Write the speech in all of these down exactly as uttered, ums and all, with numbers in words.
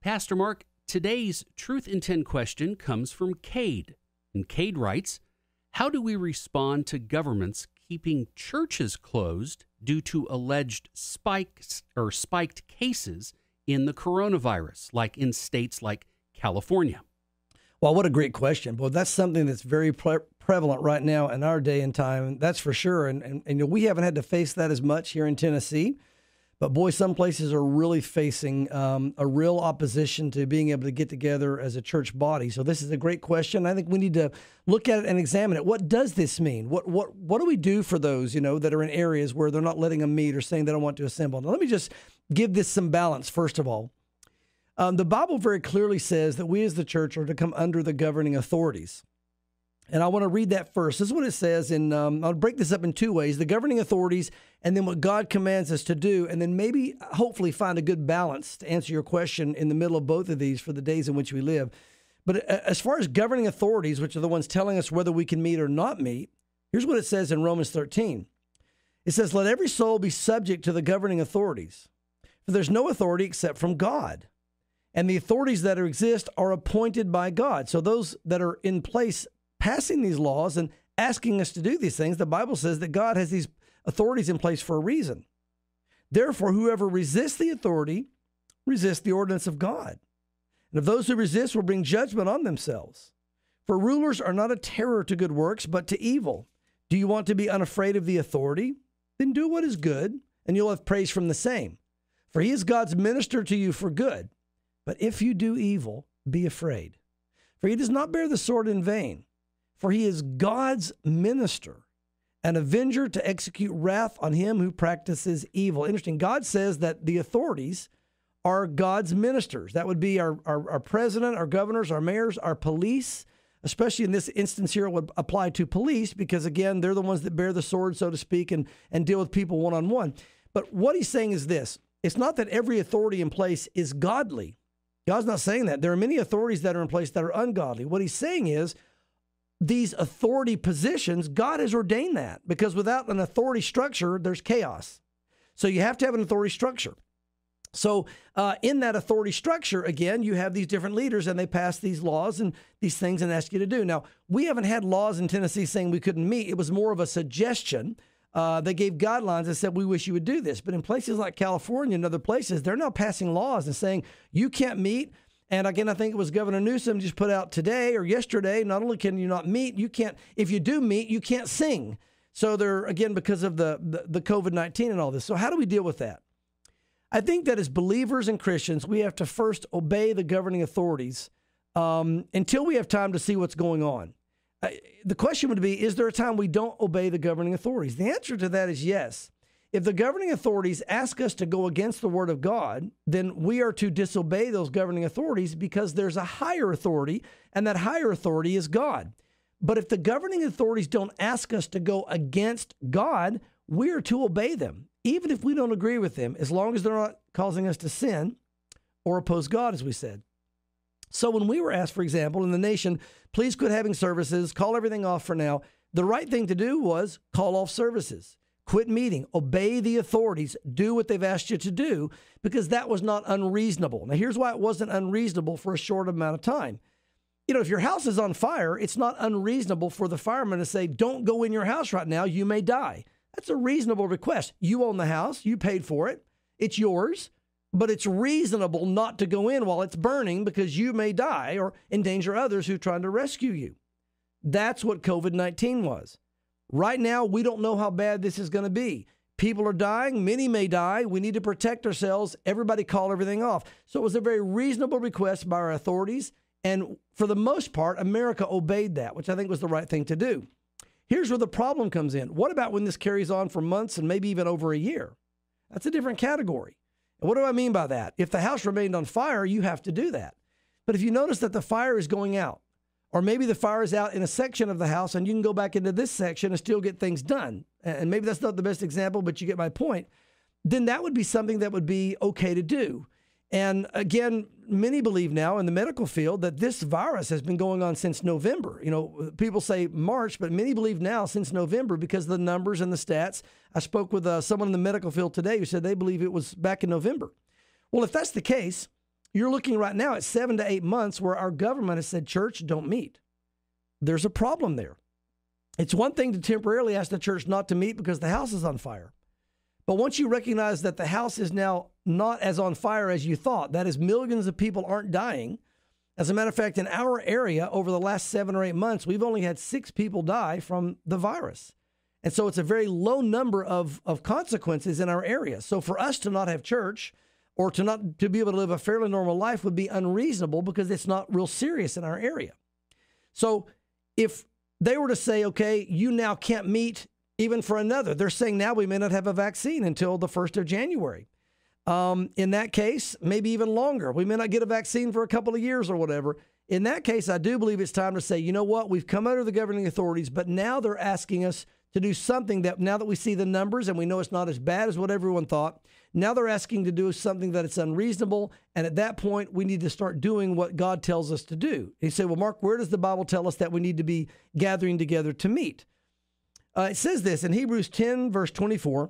Pastor Mark, today's Truth in ten question comes from Cade. And Cade writes, how do we respond to governments keeping churches closed due to alleged spikes or spiked cases in the coronavirus, like in states like California? Well, what a great question. Well, that's something that's very pre- prevalent right now in our day and time. That's for sure. And, and, and you know, we haven't had to face that as much here in Tennessee. But boy, some places are really facing um, a real opposition to being able to get together as a church body. So this is a great question. I think we need to look at it and examine it. What does this mean? What what what do we do for those, you know, that are in areas where they're not letting them meet or saying they don't want to assemble? Now, let me just give this some balance, first of all. Um, the Bible very clearly says that we as the church are to come under the governing authorities. And I want to read that first. This is what it says in, um, I'll break this up in two ways, the governing authorities and then what God commands us to do, and then maybe hopefully find a good balance to answer your question in the middle of both of these for the days in which we live. But as far as governing authorities, which are the ones telling us whether we can meet or not meet, here's what it says in Romans thirteen. It says, let every soul be subject to the governing authorities, for there's no authority except from God. And the authorities that exist are appointed by God. So those that are in place passing these laws and asking us to do these things, the Bible says that God has these authorities in place for a reason. Therefore, whoever resists the authority resists the ordinance of God. And if those who resist will bring judgment on themselves. For rulers are not a terror to good works, but to evil. Do you want to be unafraid of the authority? Then do what is good, and you'll have praise from the same. For he is God's minister to you for good. But if you do evil, be afraid. For he does not bear the sword in vain. For he is God's minister, an avenger to execute wrath on him who practices evil. Interesting. God says that the authorities are God's ministers. That would be our, our, our president, our governors, our mayors, our police, especially in this instance here, it would apply to police because, again, they're the ones that bear the sword, so to speak, and, and deal with people one-on-one. But what he's saying is this. It's not that every authority in place is godly. God's not saying that. There are many authorities that are in place that are ungodly. What he's saying is these authority positions, God has ordained that because without an authority structure, there's chaos. So you have to have an authority structure. So uh, in that authority structure, again, you have these different leaders and they pass these laws and these things and ask you to do. Now, we haven't had laws in Tennessee saying we couldn't meet. It was more of a suggestion. Uh, they gave guidelines and said, we wish you would do this. But in places like California and other places, they're now passing laws and saying you can't meet. And again, I think it was Governor Newsom just put out today or yesterday, not only can you not meet, you can't, if you do meet, you can't sing. So they're, again, because of the, the, the COVID nineteen and all this. So how do we deal with that? I think that as believers and Christians, we have to first obey the governing authorities um, until we have time to see what's going on. Uh, the question would be, is there a time we don't obey the governing authorities? The answer to that is yes. If the governing authorities ask us to go against the word of God, then we are to disobey those governing authorities because there's a higher authority, and that higher authority is God. But if the governing authorities don't ask us to go against God, we are to obey them, even if we don't agree with them, as long as they're not causing us to sin or oppose God, as we said. So when we were asked, for example, in the nation, please quit having services, call everything off for now, the right thing to do was call off services. Quit meeting, obey the authorities, do what they've asked you to do, because that was not unreasonable. Now, here's why it wasn't unreasonable for a short amount of time. You know, if your house is on fire, it's not unreasonable for the fireman to say, don't go in your house right now, you may die. That's a reasonable request. You own the house, you paid for it, it's yours, but it's reasonable not to go in while it's burning because you may die or endanger others who are trying to rescue you. That's what COVID nineteen was. Right now, we don't know how bad this is going to be. People are dying. Many may die. We need to protect ourselves. Everybody call everything off. So it was a very reasonable request by our authorities. And for the most part, America obeyed that, which I think was the right thing to do. Here's where the problem comes in. What about when this carries on for months and maybe even over a year? That's a different category. And what do I mean by that? If the house remained on fire, you have to do that. But if you notice that the fire is going out, or maybe the fire is out in a section of the house and you can go back into this section and still get things done. And maybe that's not the best example, but you get my point. Then that would be something that would be okay to do. And again, many believe now in the medical field that this virus has been going on since November. You know, people say March, but many believe now since November because of the numbers and the stats. I spoke with uh, someone in the medical field today who said they believe it was back in November. Well, if that's the case, you're looking right now at seven to eight months where our government has said, church, don't meet. There's a problem there. It's one thing to temporarily ask the church not to meet because the house is on fire. But once you recognize that the house is now not as on fire as you thought, that is, millions of people aren't dying. As a matter of fact, in our area, over the last seven or eight months, we've only had six people die from the virus. And so it's a very low number of, of consequences in our area. So for us to not have church or to not to be able to live a fairly normal life would be unreasonable because it's not real serious in our area. So if they were to say, okay, you now can't meet even for another, they're saying now we may not have a vaccine until the first of January. Um, in that case, maybe even longer. We may not get a vaccine for a couple of years or whatever. In that case, I do believe it's time to say, you know what, we've come under the governing authorities, but now they're asking us to do something that now that we see the numbers and we know it's not as bad as what everyone thought, now they're asking to do something that it's unreasonable. And at that point, we need to start doing what God tells us to do. You say, well, Mark, where does the Bible tell us that we need to be gathering together to meet? Uh, it says this in Hebrews ten, verse twenty-four.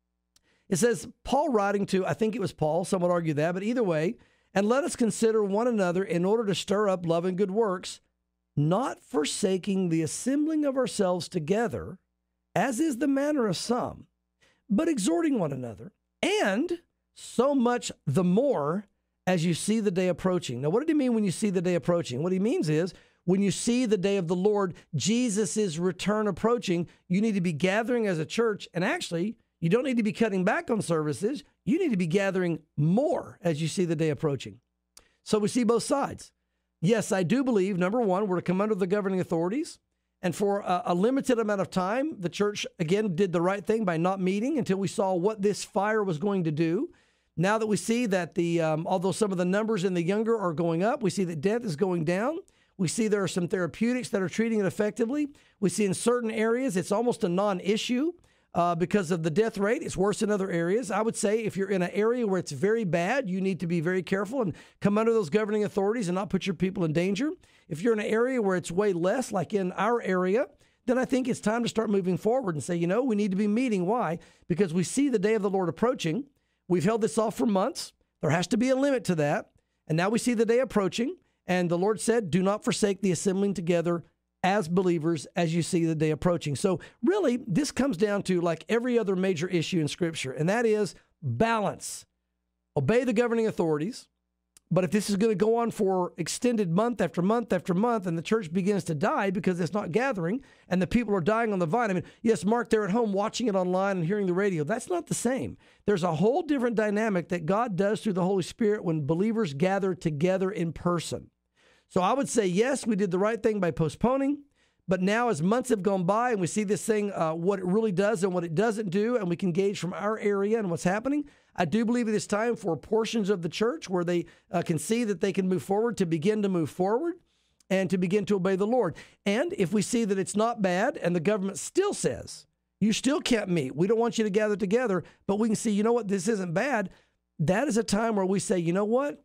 It says, Paul writing to, I think it was Paul, some would argue that, but either way, and let us consider one another in order to stir up love and good works, not forsaking the assembling of ourselves together, as is the manner of some, but exhorting one another, and so much the more as you see the day approaching. Now, what did he mean when you see the day approaching? What he means is, when you see the day of the Lord, Jesus' return approaching, you need to be gathering as a church. And actually, you don't need to be cutting back on services. You need to be gathering more as you see the day approaching. So we see both sides. Yes, I do believe, number one, we're to come under the governing authorities. And for a, a limited amount of time, the church, again, did the right thing by not meeting until we saw what this fire was going to do. Now that we see that the, um, although some of the numbers in the younger are going up, we see that death is going down. We see there are some therapeutics that are treating it effectively. We see in certain areas it's almost a non-issue uh, because of the death rate. It's worse in other areas. I would say if you're in an area where it's very bad, you need to be very careful and come under those governing authorities and not put your people in danger. If you're in an area where it's way less, like in our area, then I think it's time to start moving forward and say, you know, we need to be meeting. Why? Because we see the day of the Lord approaching. We've held this off for months. There has to be a limit to that. And now we see the day approaching. And the Lord said, do not forsake the assembling together as believers as you see the day approaching. So really, this comes down to like every other major issue in Scripture, and that is balance. Obey the governing authorities. But if this is going to go on for extended month after month after month, and the church begins to die because it's not gathering, and the people are dying on the vine, I mean, yes, Mark, they're at home watching it online and hearing the radio. That's not the same. There's a whole different dynamic that God does through the Holy Spirit when believers gather together in person. So I would say, yes, we did the right thing by postponing, but now as months have gone by and we see this thing, uh, what it really does and what it doesn't do, and we can gauge from our area and what's happening, I do believe it is time for portions of the church where they uh, can see that they can move forward to begin to move forward and to begin to obey the Lord. And if we see that it's not bad and the government still says, you still can't meet, we don't want you to gather together, but we can see, you know what, this isn't bad, that is a time where we say, you know what,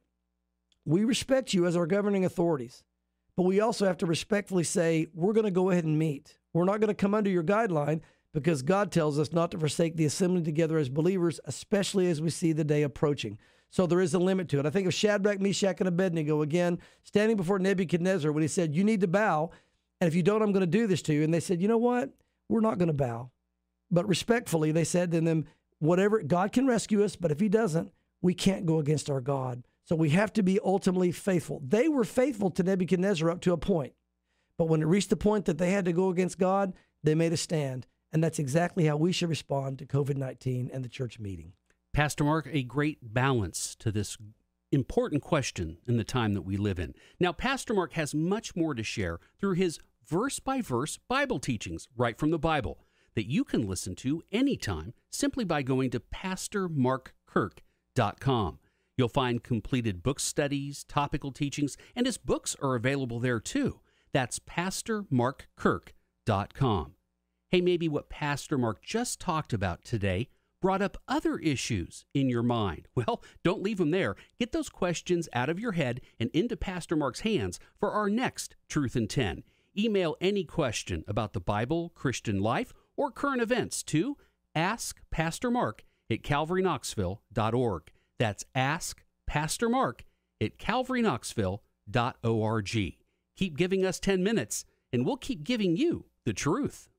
we respect you as our governing authorities, but we also have to respectfully say, we're going to go ahead and meet. We're not going to come under your guideline because God tells us not to forsake the assembling together as believers, especially as we see the day approaching. So there is a limit to it. I think of Shadrach, Meshach, and Abednego again, standing before Nebuchadnezzar when he said, you need to bow, and if you don't, I'm going to do this to you. And they said, you know what? We're not going to bow. But respectfully, they said to them, whatever, God can rescue us, but if he doesn't, we can't go against our God. So we have to be ultimately faithful. They were faithful to Nebuchadnezzar up to a point. But when it reached the point that they had to go against God, they made a stand. And that's exactly how we should respond to COVID nineteen and the church meeting. Pastor Mark, a great balance to this important question in the time that we live in. Now, Pastor Mark has much more to share through his verse-by-verse Bible teachings right from the Bible that you can listen to anytime simply by going to pastor mark kirk dot com. You'll find completed book studies, topical teachings, and his books are available there too. That's pastor mark kirk dot com. Hey, maybe what Pastor Mark just talked about today brought up other issues in your mind. Well, don't leave them there. Get those questions out of your head and into Pastor Mark's hands for our next Truth in ten. Email any question about the Bible, Christian life, or current events to ask pastor mark at calvary knoxville dot org. That's ask pastor mark at calvary knoxville dot org. Keep giving us ten minutes, and we'll keep giving you the truth.